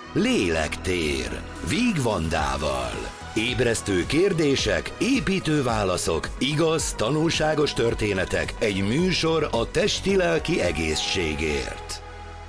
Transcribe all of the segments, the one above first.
Lélektér Víg Vandával. Ébresztő kérdések, építő válaszok, igaz, tanulságos történetek, egy műsor a testi-lelki egészségért.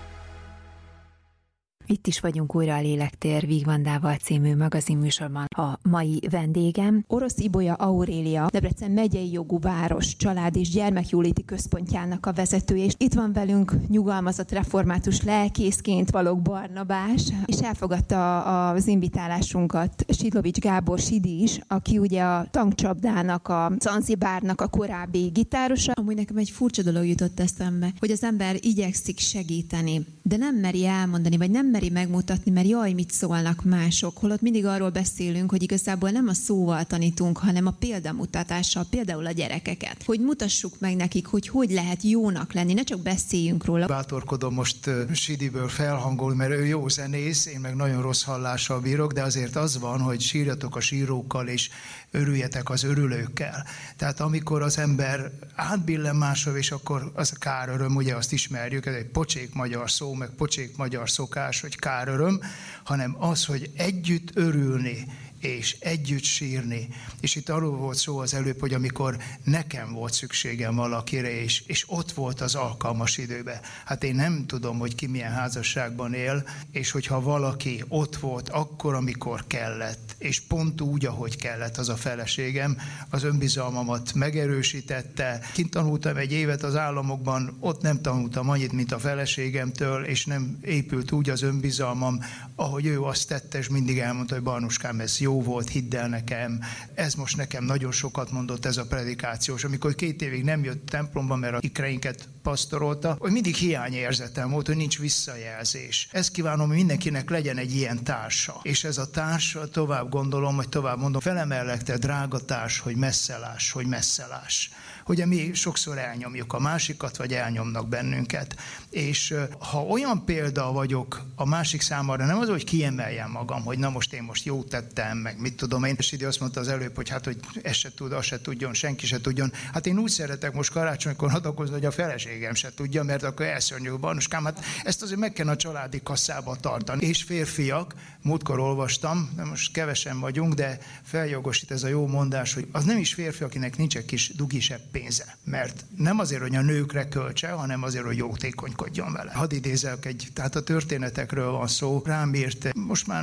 Itt is vagyunk újra a Lélektér Víg Vandával című magazinműsorban. A mai vendégem Orosz Ibolya Aurélia, Debrecen megyei jogú város család- és gyermekjóléti központjának a vezetője, és itt van velünk nyugalmazott református lelkészként Balogh Barnabás, és elfogadta az invitálásunkat Sidlovics Gábor Sidi is, aki ugye a Tankcsapdának, a Zanzibárnak a korábbi gitárosa. Amúgy nekem egy furcsa dolog jutott eszembe, hogy az ember igyekszik segíteni, de nem meri elmondani, vagy nem meri megmutatni, mert jaj, mit szólnak mások, holott mindig arról beszélünk, hogy igazából nem a szóval tanítunk, hanem a példamutatással, például a gyerekeket. Hogy mutassuk meg nekik, hogy lehet jónak lenni, ne csak beszéljünk róla. Bátorkodom most Sidiből felhangolni, mert ő jó zenész, én meg nagyon rossz hallással bírok, de azért az van, hogy sírjatok a sírókkal, és örüljetek az örülőkkel. Tehát amikor az ember átbillen máshol, és akkor az a káröröm, ugye azt ismerjük, ez egy pocsék magyar szó, meg pocsék magyar szokás, hogy káröröm, hanem az, hogy együtt örülni, és együtt sírni. És itt arról volt szó az előbb, hogy amikor nekem volt szükségem valakire, és ott volt az alkalmas időben. Hát én nem tudom, hogy ki milyen házasságban él, és hogyha valaki ott volt akkor, amikor kellett, és pont úgy, ahogy kellett az a feleségem, az önbizalmamat megerősítette. Kint tanultam egy évet az államokban, ott nem tanultam annyit, mint a feleségemtől, és nem épült úgy az önbizalmam, ahogy ő azt tette, és mindig elmondta, hogy Barnuskám, ez jó volt, hidd el nekem. Ez most nekem nagyon sokat mondott ez a predikációs. Amikor 2 évig nem jött templomba, mert a ikreinket pasztorolta, hogy mindig hiányérzetem volt, hogy nincs visszajelzés. Ezt kívánom, hogy mindenkinek legyen egy ilyen társa. És ez a társa, tovább gondolom, vagy tovább mondom, felemellek te drága társ, hogy messzelás, hogy messzelás. Ugye mi sokszor elnyomjuk a másikat, vagy elnyomnak bennünket. És ha olyan példa vagyok a másik számára, nem az, hogy kiemeljem magam, hogy na most én most jót tettem, meg mit tudom én. És ide azt mondta az előbb, hogy hát, hogy ez se tud, az se tudjon, senki se tudjon. Hát én úgy szeretek most karácsonykor adakozni, hogy a feleségem se tudja, mert akkor elszörnyű Barnuskám. Hát ezt azért meg kell a családi kasszába tartani. És férfiak, múltkor olvastam, de most kevesen vagyunk, de feljogosít ez a jó mondás, hogy az nem is férfi, akinek nincs egy kis dugisebb pénze. Mert nem azért, hogy a nőkre költse, hanem azért, hogy jótékonykodjon vele. Hadd idézek tehát a történetekről van szó. Rám írt, most már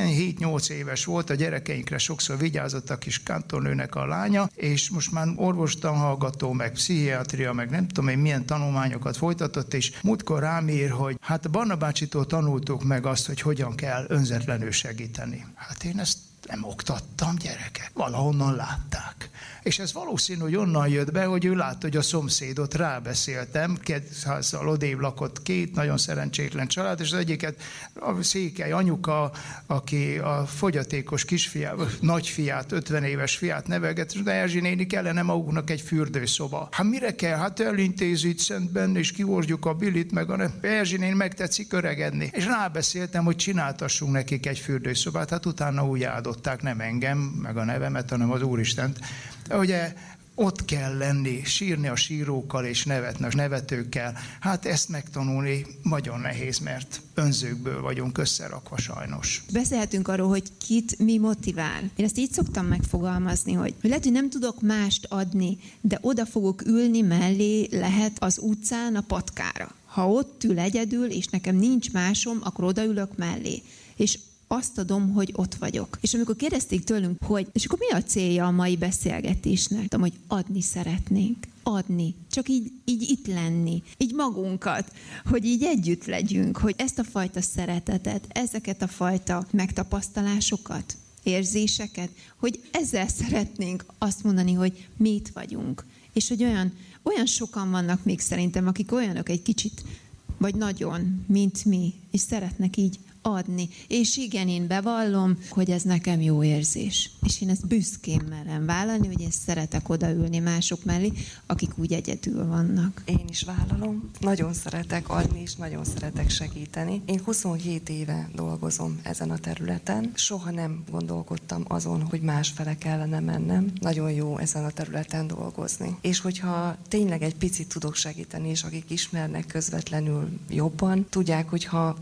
7-8 éves volt, a gyerekeinkre sokszor vigyázott a kis kantornőnek a lánya, és most már orvostanhallgató, meg pszichiátria, meg nem tudom én milyen tanulmányokat folytatott, és múltkor rám ír, hogy hát Barna bácsitól tanultuk meg azt, hogy hogyan kell önzetlenül segíteni. Hát én ezt nem oktattam, gyerekek. Valahonnan látták. És ez valószínű, hogy onnan jött be, hogy ő látta, hogy a szomszédot rábeszéltem. 200-szal odébb lakott 2 nagyon szerencsétlen család, és az egyiket a székely anyuka, aki a fogyatékos nagyfiát, 50 éves fiát nevelget, és de Erzsi néni, kellene maguknak egy fürdőszoba. Hát mire kell? Hát elintézzük Szentben, és kihordjuk a bilit, meg a Erzsi néni megtetszik öregedni. És rábeszéltem, hogy csináltassunk nekik egy fürdőszobát, hát utána úgy áldották, nem engem, meg a nevemet, hanem az Úristent. Ugye ott kell lenni, sírni a sírókkal és nevetni a nevetőkkel. Hát ezt megtanulni nagyon nehéz, mert önzőkből vagyunk összerakva sajnos. Beszélhetünk arról, hogy kit mi motivál. Én ezt így szoktam megfogalmazni, hogy lehet, hogy nem tudok mást adni, de oda fogok ülni mellé, lehet az utcán a patkára. Ha ott ül egyedül, és nekem nincs másom, akkor odaülök mellé. És azt adom, hogy ott vagyok. És amikor kérdezték tőlünk, hogy és akkor mi a célja a mai beszélgetésnek? Tudom, hogy adni szeretnénk. Adni. Csak így itt lenni. Így magunkat. Hogy így együtt legyünk. Hogy ezt a fajta szeretetet, ezeket a fajta megtapasztalásokat, érzéseket, hogy ezzel szeretnénk azt mondani, hogy mi itt vagyunk. És hogy olyan sokan vannak még szerintem, akik olyanok egy kicsit, vagy nagyon, mint mi, és szeretnek így adni. És igen, én bevallom, hogy ez nekem jó érzés. És én ezt büszkén merem vállalni, hogy én szeretek odaülni mások mellé, akik úgy egyedül vannak. Én is vállalom. Nagyon szeretek adni, és nagyon szeretek segíteni. Én 27 éve dolgozom ezen a területen. Soha nem gondolkodtam azon, hogy másfele kellene mennem. Nagyon jó ezen a területen dolgozni. És hogyha tényleg egy picit tudok segíteni, és akik ismernek közvetlenül jobban, tudják, hogy ha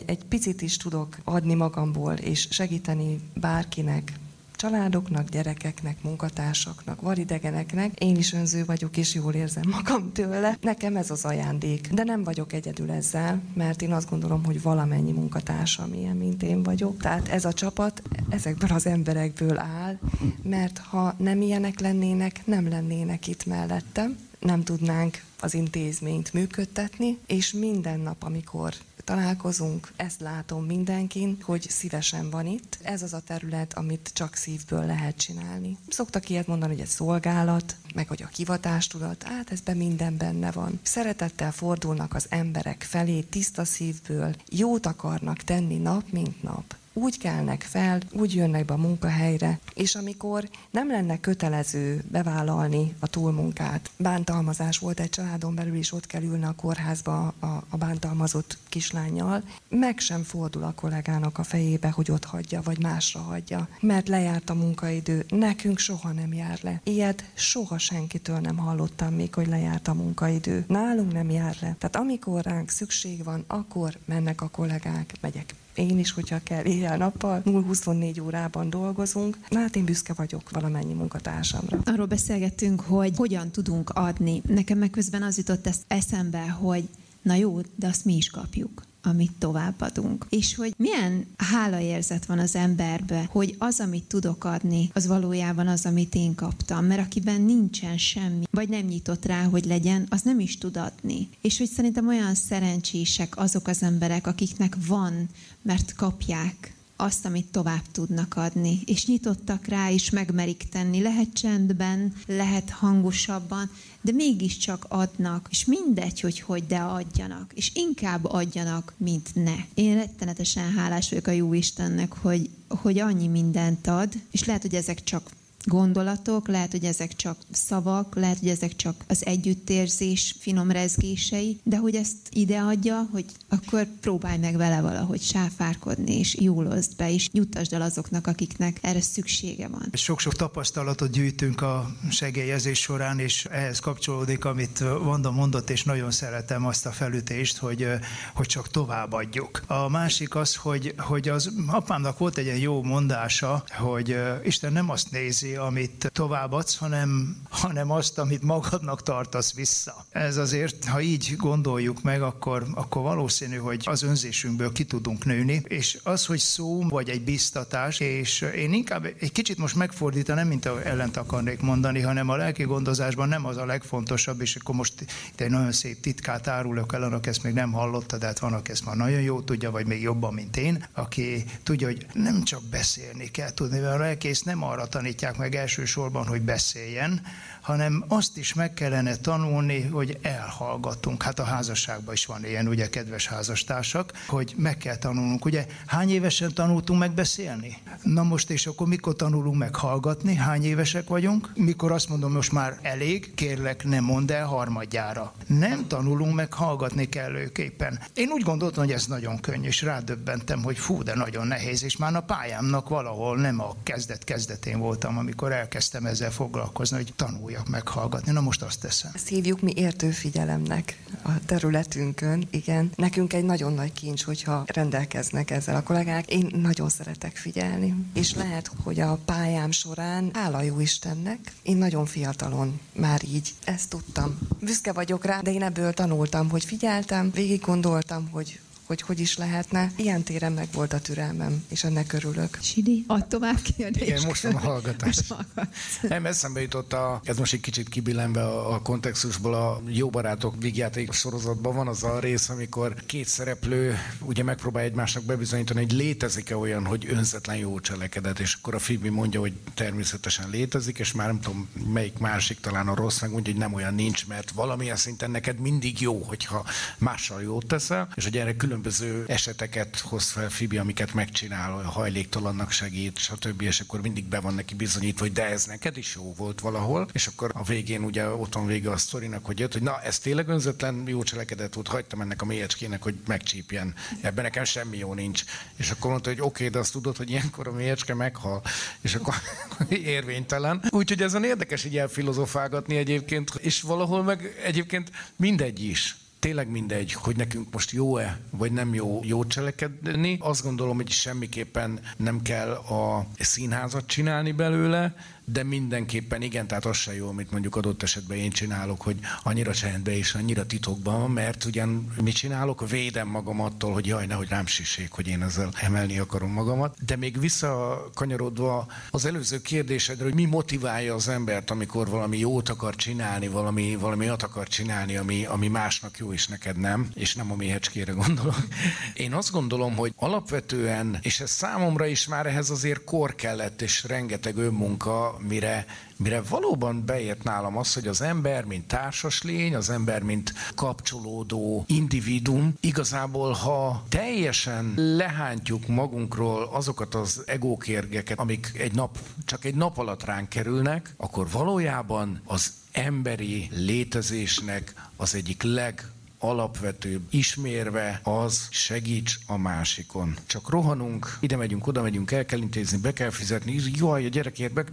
egy picit is tudok adni magamból, és segíteni bárkinek, családoknak, gyerekeknek, munkatársaknak, varidegeneknek. Én is önző vagyok, és jól érzem magam tőle. Nekem ez az ajándék. De nem vagyok egyedül ezzel, mert én azt gondolom, hogy valamennyi munkatársam ilyen, mint én vagyok. Tehát ez a csapat ezekből az emberekből áll, mert ha nem ilyenek lennének, nem lennének itt mellettem. Nem tudnánk az intézményt működtetni, és minden nap, amikor találkozunk, ezt látom mindenkin, hogy szívesen van itt. Ez az a terület, amit csak szívből lehet csinálni. Szoktak ilyet mondani, hogy egy szolgálat, meg hogy a hivatástudat, ez minden benne van. Szeretettel fordulnak az emberek felé, tiszta szívből, jót akarnak tenni nap, mint nap. Úgy kelnek fel, úgy jönnek be a munkahelyre, és amikor nem lenne kötelező bevállalni a túlmunkát, bántalmazás volt egy családon belül, és ott kell ülni a kórházba a bántalmazott kislánnyal, meg sem fordul a kollégának a fejébe, hogy ott hagyja, vagy másra hagyja, mert lejárt a munkaidő. Nekünk soha nem jár le. Ilyet soha senkitől nem hallottam még, hogy lejárt a munkaidő. Nálunk nem jár le. Tehát amikor ránk szükség van, akkor mennek a kollégák, megyek. Én is, hogyha kell éjjel-nappal, 0-24 órában dolgozunk. Én büszke vagyok valamennyi munkatársamra. Arról beszélgettünk, hogy hogyan tudunk adni. Nekem meg közben az jutott eszembe, hogy na jó, de azt mi is kapjuk, amit továbbadunk. És hogy milyen hálaérzet van az emberbe, hogy az, amit tudok adni, az valójában az, amit én kaptam. Mert akiben nincsen semmi, vagy nem nyitott rá, hogy legyen, az nem is tud adni. És hogy szerintem olyan szerencsések azok az emberek, akiknek van, mert kapják azt, amit tovább tudnak adni. És nyitottak rá, és megmerik tenni. Lehet csendben, lehet hangosabban, de mégiscsak adnak, és mindegy, hogy de adjanak. És inkább adjanak, mint ne. Én rettenetesen hálás vagyok a Jóistennek, hogy annyi mindent ad, és lehet, hogy ezek csak gondolatok, lehet, hogy ezek csak szavak, lehet, hogy ezek csak az együttérzés finom rezgései, de hogy ezt ide adja, hogy akkor próbálj meg vele valahogy sáfárkodni, és jól oszd be, és juttasd el azoknak, akiknek erre szüksége van. Sok-sok tapasztalatot gyűjtünk a segélyezés során, és ehhez kapcsolódik, amit Vanda mondott, és nagyon szeretem azt a felütést, hogy csak továbbadjuk. A másik az, hogy az apámnak volt egy ilyen jó mondása, hogy Isten nem azt nézi, amit továbbadsz, hanem azt, amit magadnak tartasz vissza. Ez azért, ha így gondoljuk meg, akkor valószínű, hogy az önzésünkből ki tudunk nőni, és az, hogy szó vagy egy biztatás, és én inkább egy kicsit most megfordítanám, mint ellent akarnék mondani, hanem a lelki gondozásban nem az a legfontosabb, és akkor most itt egy nagyon szép titkát árulok el, annak ezt még nem hallotta, de hát van, aki ezt már nagyon jó tudja, vagy még jobban, mint én, aki tudja, hogy nem csak beszélni kell tudni, mert a lelkész nem arra tanítják meg elsősorban, hogy beszéljen, hanem azt is meg kellene tanulni, hogy elhallgatunk. Hát a házasságban is van ilyen, ugye, kedves házastársak, hogy meg kell tanulnunk. Ugye, hány évesen tanultunk meg beszélni? Na most, és akkor mikor tanulunk meg hallgatni? Hány évesek vagyunk? Mikor azt mondom, most már elég, kérlek, ne mondd el harmadjára. Nem tanulunk meg hallgatni kellőképpen. Én úgy gondoltam, hogy ez nagyon könnyű, és rádöbbentem, hogy fú, de nagyon nehéz, és már a pályámnak valahol nem a kezdetén voltam, amikor elkezdtem ezzel foglalkozni, hogy tanuljak meghallgatni. Na most azt teszem. Ezt hívjuk mi értő figyelemnek a területünkön, igen. Nekünk egy nagyon nagy kincs, hogyha rendelkeznek ezzel a kollégák. Én nagyon szeretek figyelni. És lehet, hogy a pályám során, hála jó Istennek, én nagyon fiatalon már így ezt tudtam. Büszke vagyok rá, de én ebből tanultam, hogy figyeltem, végig gondoltam, hogy is lehetne. Ilyen téren meg volt a türelmem, és ennek örülök. Sidi, add tovább kérdést. Igen, most van a hallgatás. Nem, eszembe jutott ez most egy kicsit kibillenve a kontextusból, a Jó barátok vígjáték sorozatban van az a rész, amikor két szereplő ugye megpróbál egymásnak bebizonyítani, hogy létezik-e olyan, hogy önzetlen jó cselekedet, és akkor a Phoebe mondja, hogy természetesen létezik, és már nem tudom, melyik másik, talán a rossz megmondja, hogy nem olyan nincs, mert valamilyen szinten neked mindig jó, hogyha mással jót teszel, és hogy erre különböző eseteket hoz fel Phoebe, amiket megcsinál, a hajléktalannak segít, stb. És akkor mindig be van neki bizonyítva, hogy de ez neked is jó volt valahol, és akkor a végén ugye ott van vége a sztorinak, hogy jött, hogy na, ez tényleg önzetlen jó cselekedet volt, hagytam ennek a méhecskének, hogy megcsípjen. Ebben nekem semmi jó nincs. És akkor mondta, hogy oké, de azt tudod, hogy ilyenkor a méhecske meghal, és akkor érvénytelen. Úgyhogy ezen érdekes így elfilozofálgatni egyébként, és valahol meg egyébként mindegy is. tényleg mindegy, hogy nekünk most jó-e, vagy nem jó cselekedni. Azt gondolom, hogy semmiképpen nem kell a színházat csinálni belőle, de mindenképpen igen, tehát az se jó, amit mondjuk adott esetben én csinálok, hogy annyira csendben és annyira titokban, mert ugyan mit csinálok, védem magam attól, hogy jaj, nehogy rám sissék, hogy én ezzel emelni akarom magamat. De még visszakanyarodva az előző kérdésedre, hogy mi motiválja az embert, amikor valami jót akar csinálni, valami olyat akar csinálni, ami másnak jó és neked nem, és nem a méhecskére gondolok. Én azt gondolom, hogy alapvetően, és ez számomra is már ehhez azért kor kellett, és rengeteg önmunka, mire valóban beért nálam az, hogy az ember, mint társas lény, az ember, mint kapcsolódó individuum, igazából, ha teljesen lehántjuk magunkról azokat az egókérgeket, amik csak egy nap alatt ránk kerülnek, akkor valójában az emberi létezésnek az egyik alapvetőbb ismérve az, segíts a másikon. Csak rohanunk, ide megyünk, oda megyünk, el kell intézni, be kell fizetni, jaj, a gyerekért,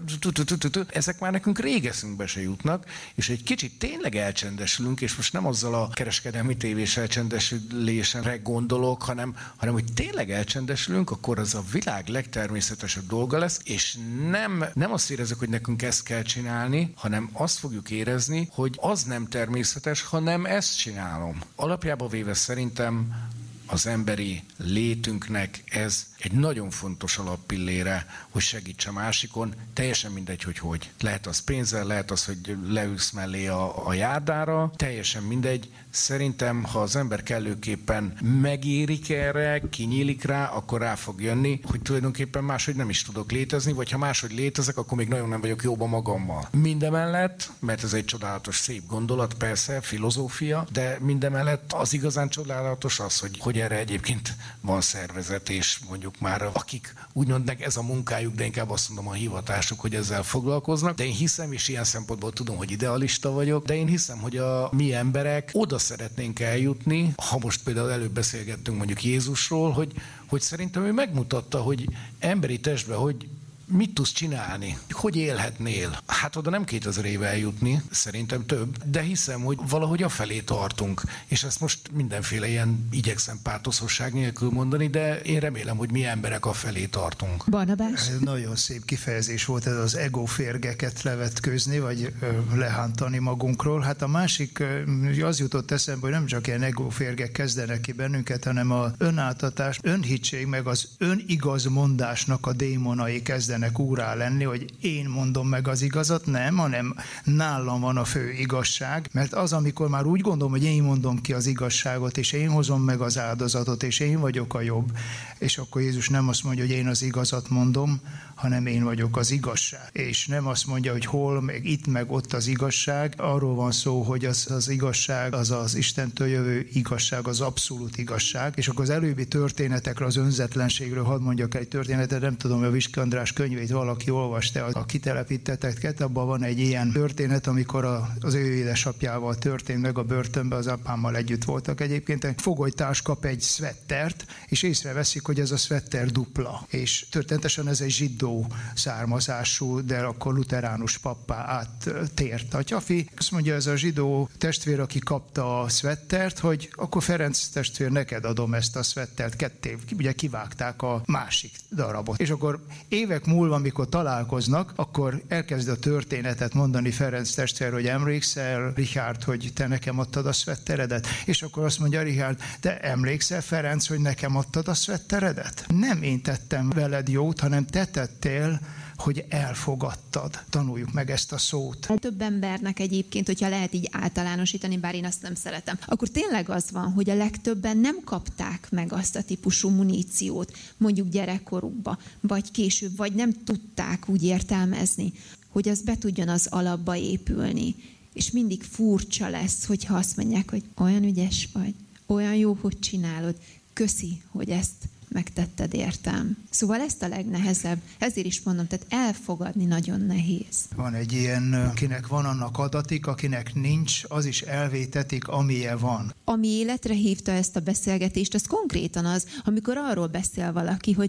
ezek már nekünk régeszünkbe se jutnak, és egy kicsit tényleg elcsendesülünk, és most nem azzal a kereskedelmi tévés elcsendesülésenre gondolok, hanem hogy tényleg elcsendesülünk, akkor az a világ legtermészetesebb dolga lesz, és nem azt érezzük, hogy nekünk ezt kell csinálni, hanem azt fogjuk érezni, hogy az nem természetes, hanem ezt csinálom. Alapjában véve szerintem az emberi létünknek ez egy nagyon fontos alappillére, hogy segíts a másikon, teljesen mindegy, hogy. Lehet az pénzzel, lehet az, hogy leülsz mellé a járdára, teljesen mindegy. Szerintem, ha az ember kellőképpen megérik erre, kinyílik rá, akkor rá fog jönni, hogy tulajdonképpen máshogy nem is tudok létezni, vagy ha máshogy létezek, akkor még nagyon nem vagyok jóban magammal. Mindemellett, mert ez egy csodálatos, szép gondolat, persze, filozófia, de mindemellett az igazán csodálatos az, hogy erre egyébként van szervezet, és mondjuk már akik úgymond ez a munkájuk, de inkább azt mondom a hivatásuk, hogy ezzel foglalkoznak. De én hiszem, és ilyen szempontból tudom, hogy idealista vagyok, de én hiszem, hogy a mi emberek oda szeretnénk eljutni, ha most például előbb beszélgettünk mondjuk Jézusról, hogy szerintem ő megmutatta, hogy emberi testben, hogy mit tudsz csinálni? Hogy élhetnél? Hát oda nem 2000 éve eljutni, szerintem több, de hiszem, hogy valahogy afelé tartunk. És ezt most mindenféle ilyen igyekszem pátoszosság nélkül mondani, de én remélem, hogy mi emberek afelé tartunk. Barnabás? Nagyon szép kifejezés volt ez az egóférgeket levetkőzni, vagy lehántani magunkról. Hát a másik, az jutott eszembe, hogy nem csak ilyen egóférgek kezdenek ki bennünket, hanem az önáltatás, önhittség, meg az önigazmondásnak a démonai kezdenek úrrá lenni, hogy én mondom meg az igazat, nem, hanem nálam van a fő igazság, mert az, amikor már úgy gondolom, hogy én mondom ki az igazságot, és én hozom meg az áldozatot, és én vagyok a jobb, és akkor Jézus nem azt mondja, hogy én az igazat mondom, hanem én vagyok az igazság. És nem azt mondja, hogy hol, meg itt, meg ott az igazság. Arról van szó, hogy az igazság, az az Istentől jövő igazság, az abszolút igazság. És akkor az előbbi történetekre, az önzetlenségről hadd mondjak egy történetet, nem tudom, hogy a Viski András könyvét valaki olvasta, a kitelepíteteket, abban van egy ilyen történet, amikor az ő édesapjával történt meg a börtönbe, az apámmal együtt voltak egyébként. Egy fogolytárs kap egy szvettert, és észreveszik, hogy ez a szvetter dupla. És történetesen ez egy zsidó származású, de akkor luteránus pappá áttért atyafi. Azt mondja ez a zsidó testvér, aki kapta a szvettert, hogy akkor Ferenc testvér, neked adom ezt a szvettert, ketté, ugye kivágták a másik darabot. És akkor évek múlva, amikor találkoznak, akkor elkezd a történetet mondani Ferenc testvér, hogy emlékszel, Richard, hogy te nekem adtad a szvetteredet? És akkor azt mondja Richard, te emlékszel, Ferenc, hogy nekem adtad a szvetteredet? Nem én tettem veled jót, hanem te tettél, hogy elfogadtad. Tanuljuk meg ezt a szót. Több embernek egyébként, hogyha lehet így általánosítani, bár én azt nem szeretem, akkor tényleg az van, hogy a legtöbben nem kapták meg azt a típusú muníciót, mondjuk gyerekkorukba, vagy később, vagy nem tudták úgy értelmezni, hogy az be tudjon az alapba épülni. És mindig furcsa lesz, hogyha azt mondják, hogy olyan ügyes vagy, olyan jó, hogy csinálod, köszi, hogy ezt megtetted, értem. Szóval ezt a legnehezebb, ezért is mondom, tehát elfogadni nagyon nehéz. Van egy ilyen, akinek van, annak adatik, akinek nincs, az is elvétetik, amilyen van. Ami életre hívta ezt a beszélgetést, az konkrétan az, amikor arról beszél valaki, hogy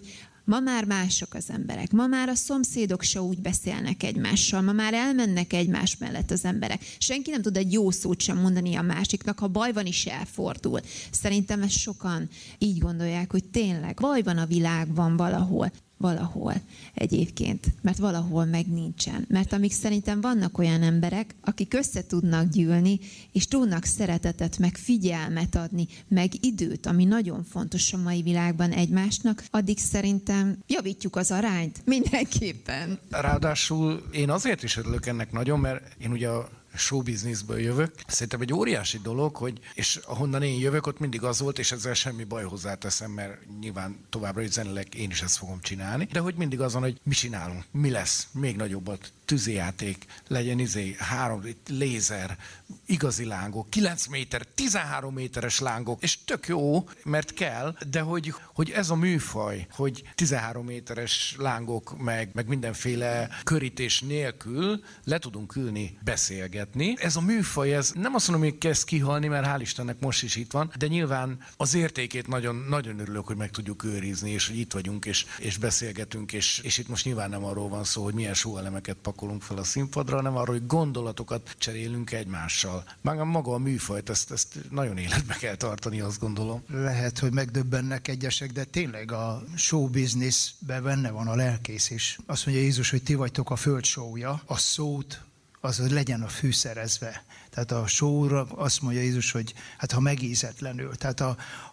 Ma már mások az emberek. Ma már a szomszédok se úgy beszélnek egymással. Ma már elmennek egymás mellett az emberek. Senki nem tud egy jó szót sem mondani a másiknak, ha baj van is elfordul. Szerintem ezt sokan így gondolják, hogy tényleg baj van a világban valahol egyébként, mert valahol meg nincsen. Mert amíg szerintem vannak olyan emberek, akik össze tudnak gyűlni, és tudnak szeretetet, meg figyelmet adni, meg időt, ami nagyon fontos a mai világban egymásnak, addig szerintem javítjuk az arányt mindenképpen. Ráadásul én azért is örülök ennek nagyon, mert én ugye a showbizniszből jövök. Szerintem egy óriási dolog, hogy, és ahonnan én jövök, ott mindig az volt, és ezzel semmi baj hozzáteszem, mert nyilván továbbra is zenileg én is ezt fogom csinálni, de hogy mindig azon, hogy mi csinálunk, mi lesz, még nagyobbat, tűzijáték, legyen 3 lézer, igazi lángok, 9 méter, 13 méteres lángok, és tök jó, mert kell, de hogy ez a műfaj, hogy 13 méteres lángok, meg mindenféle körítés nélkül le tudunk ülni, beszélgetni. Ez a műfaj, ez nem azt mondom, hogy kezd kihalni, mert hál' Istennek most is itt van, de nyilván az értékét nagyon, nagyon örülök, hogy meg tudjuk őrizni, és hogy itt vagyunk, és beszélgetünk, és itt most nyilván nem arról van szó, hogy milyen showelemeket pakolunk fel a színpadra, hanem arról, hogy gondolatokat cserélünk egymással. Maga a műfajt, ezt nagyon életbe kell tartani, azt gondolom. Lehet, hogy megdöbbennek egyesek, de tényleg a show businessben benne van a lelkész is. Azt mondja Jézus, hogy ti vagytok a föld showja, a szót, az, hogy legyen a fűszerezve. Tehát a showra azt mondja Jézus, hogy hát ha megízetlenül, tehát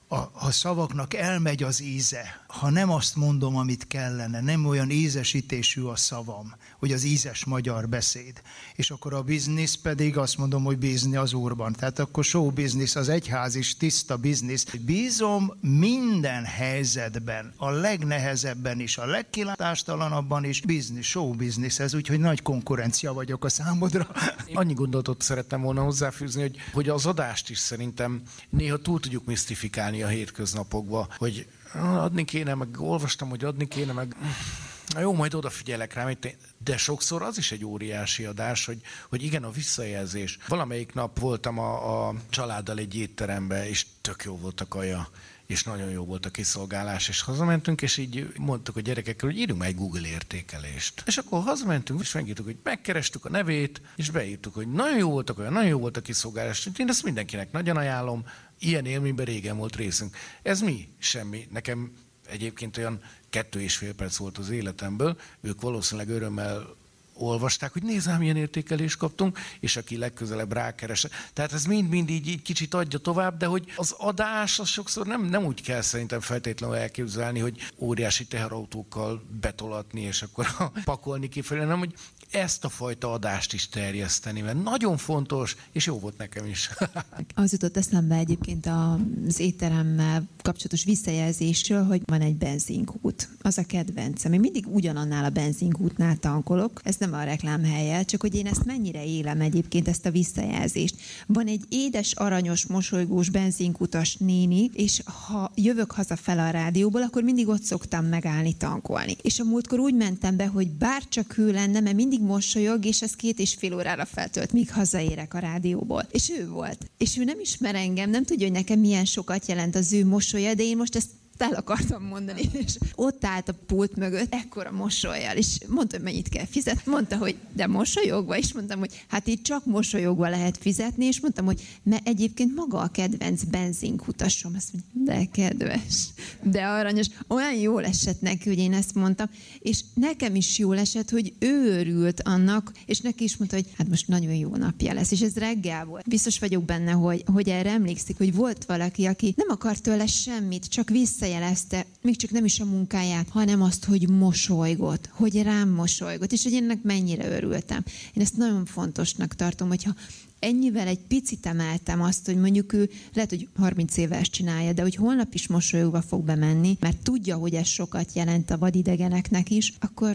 ha szavaknak elmegy az íze, ha nem azt mondom, amit kellene, nem olyan ízesítésű a szavam, hogy az ízes magyar beszéd. És akkor a biznisz pedig azt mondom, hogy bízni az Úrban. Tehát akkor show business, az egyház is tiszta biznisz. Bízom minden helyzetben, a legnehezebben is, a legkilátástalanabban is, show business ez, úgyhogy nagy konkurencia vagyok a számodra. Annyi gondolatot szerettem volna hozzáfűzni, hogy az adást is szerintem néha túl tudjuk misztifikálni a hétköznapokba, hogy adni kéne, meg olvastam, hogy adni kéne, meg jó, majd odafigyelek rá, de sokszor az is egy óriási adás, hogy igen, a visszajelzés. Valamelyik nap voltam a családdal egy étteremben, és tök jó volt a kaja, és nagyon jó volt a kiszolgálás, és hazamentünk, és így mondtuk a gyerekekkel, hogy írjunk már egy Google értékelést. És akkor hazamentünk, és megírtuk, hogy megkerestük a nevét, és beírtuk, hogy nagyon jó volt a kaja, nagyon jó volt a kiszolgálás. Én ezt mindenkinek nagyon ajánlom, ilyen élményben régen volt részünk. Ez mi? Semmi. Nekem egyébként olyan 2,5 perc volt az életemből, ők valószínűleg örömmel olvasták, hogy nézd, milyen értékelést kaptunk, és aki legközelebb rákeres. Tehát ez mind így kicsit adja tovább, de hogy az adás az sokszor nem úgy kell szerintem feltétlenül elképzelni, hogy óriási teherautókkal betolatni, és akkor pakolni kifelé, hanem hogy ezt a fajta adást is terjeszteni, mert nagyon fontos, és jó volt nekem is. Az jutott eszembe egyébként az étteremmel kapcsolatos visszajelzésről, hogy van egy benzinkút. Az a kedvencem. Én mindig ugyanannál a benzinkútnál tankolok. Ez nem a reklámhellyel, csak hogy én ezt mennyire élem egyébként, ezt a visszajelzést. Van egy édes, aranyos, mosolygós benzinkutas néni, és ha jövök hazafele a rádióból, akkor mindig ott szoktam megállni tankolni. És a múltkor úgy mentem be, hogy bárcsak ő lenne, mert mindig mosolyog, és ez 2,5 órára feltölt, míg hazaérek a rádióból. És ő volt. És ő nem ismer engem, nem tudja, hogy nekem milyen sokat jelent az ő mosolya, de én most ezt el akartam mondani, és ott állt a pult mögött, ekkora mosollyal, és mondta, hogy mennyit kell fizetni. Mondta, hogy de mosolyogva, és mondtam, hogy hát itt csak mosolyogva lehet fizetni, és mondtam, hogy mert egyébként maga a kedvenc benzinkutasom. Azt mondja, de kedves, de aranyos. Olyan jól esett neki, hogy én ezt mondtam, és nekem is jól esett, hogy ő örült annak, és neki is mondta, hogy hát most nagyon jó napja lesz, és ez reggel volt. Biztos vagyok benne, hogy erre emlékszik, hogy volt valaki, aki nem akart tőle semmit, csak visszajelezte, még csak nem is a munkáját, hanem azt, hogy mosolygott, hogy rám mosolygott, és hogy ennek mennyire örültem. Én ezt nagyon fontosnak tartom, hogyha ennyivel egy picit emeltem azt, hogy mondjuk ő lehet, hogy 30 éves csinálja, de hogy holnap is mosolyogva fog bemenni, mert tudja, hogy ez sokat jelent a vadidegeneknek is, akkor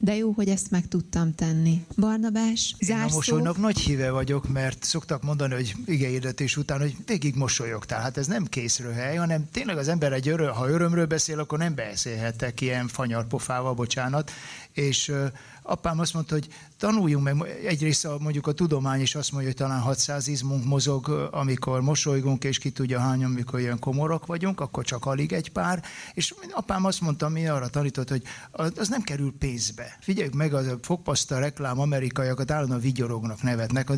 De jó, hogy ezt meg tudtam tenni. Barnabás, zárszó? Én a mosolynak nagy híve vagyok, mert szoktak mondani, hogy igehirdetés után, hogy végig mosolyogtál. Hát ez nem készröhely, hanem tényleg az ember ha örömről beszél, akkor nem beszélhettek ilyen fanyarpofával, bocsánat. És apám azt mondta, hogy tanuljunk meg, egyrészt mondjuk a tudomány is azt mondja, hogy talán 600 izmunk mozog, amikor mosolygunk, és ki tudja hányan, amikor ilyen komorak vagyunk, akkor csak alig egy pár. És apám azt mondta, mi arra tanított, hogy az nem kerül pénzbe. Figyeljük meg, az a fogpaszta reklám amerikaiakat állandóan vigyorognak, nevetnek.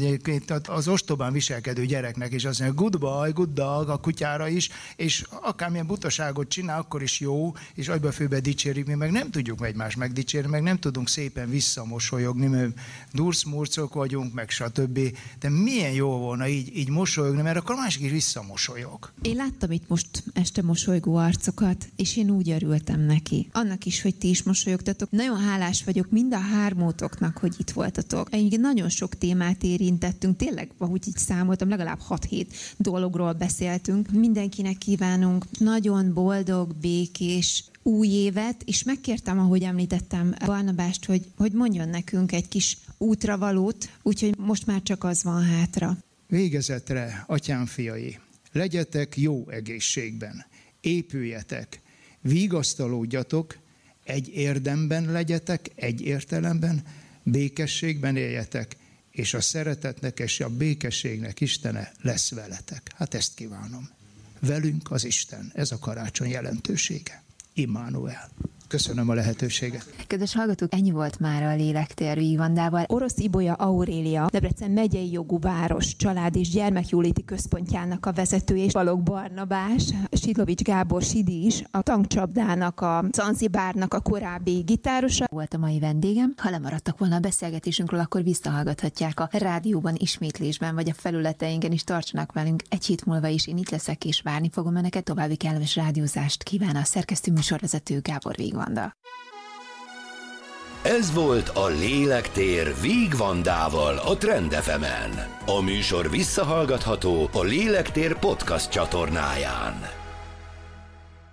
Az ostobán viselkedő gyereknek is azt mondja, goodbye, good dog a kutyára is, és akármilyen butaságot csinál, akkor is jó, és agyba főbe dicsérik, mi meg nem tudjuk egymást megdicsérni, meg nem tudunk szépen visszamosolyogni, mert durszmurcok vagyunk, meg stb. De milyen jó volna így mosolyogni, mert akkor a másik is visszamosolyog. Én láttam itt most este mosolygó arcokat, és én úgy örültem neki. Annak is, hogy ti is mosolyogtatok. Nagyon hálás vagyok mind a hármótoknak, hogy itt voltatok. Egyébként nagyon sok témát érintettünk, tényleg, ahogy így számoltam, legalább 6-7 dologról beszéltünk. Mindenkinek kívánunk nagyon boldog, békés új évet, és megkértem, ahogy említettem Barnabást, hogy mondjon nekünk egy kis útravalót, úgyhogy most már csak az van hátra. Végezetre, atyám fiai, legyetek jó egészségben, épüljetek, vigasztalódjatok, egy érdemben legyetek, egy értelemben, békességben éljetek, és a szeretetnek és a békességnek Istene lesz veletek. Hát ezt kívánom. Velünk az Isten, ez a karácsony jelentősége. Immanuel. Köszönöm a lehetőséget. Kedves hallgatók, ennyi volt már a Lélektér Víg Vandával. Orosz Ibolya Aurélia, Debrecen megyei jogú város család és gyermekjóléti központjának a vezetője, és Balogh Barnabás, Sidlovics Gábor Sidi is, a tankcsapdának, a Zanzibárnak a korábbi gitárosa. Volt a mai vendégem. Ha lemaradtak volna a beszélgetésünkről, akkor visszahallgathatják a rádióban, ismétlésben, vagy a felületeinken is. Tartsanak velünk egy hét múlva is. Én itt leszek, és várni fogom önöket. További kellemes rádiózást kíván a szerkesztő műsorvezető Gábor Víg Vanda. Ez volt a Lélektér Víg Vandával a Trend FM-en. A műsor visszahallgatható a Lélektér podcast csatornáján.